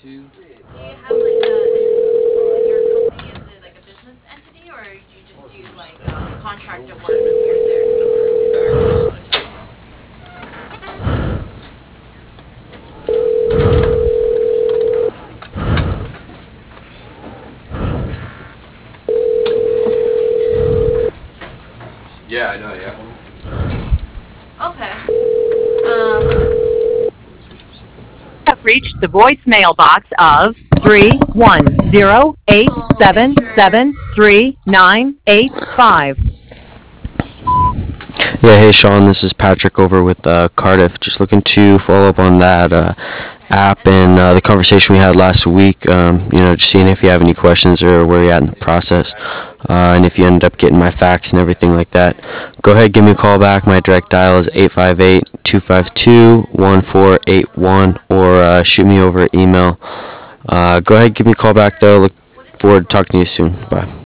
Do you have like is your company, is it like a business entity, or do you just do like contractor work here and there? Yeah, I know, yeah. Okay. Um, Have reached the voicemail box of 310-877-3985. Yeah, hey Sean, this is Patrick over with Cardiff. Just looking to follow up on that app and the conversation we had last week. Just seeing if you have any questions or where you're at in the process, and if you ended up getting my facts and everything like that. Go ahead, give me a call back. My direct dial is 858-252-1481, or shoot me over email. Go ahead, give me a call back though. Look forward to talking to you soon. Bye.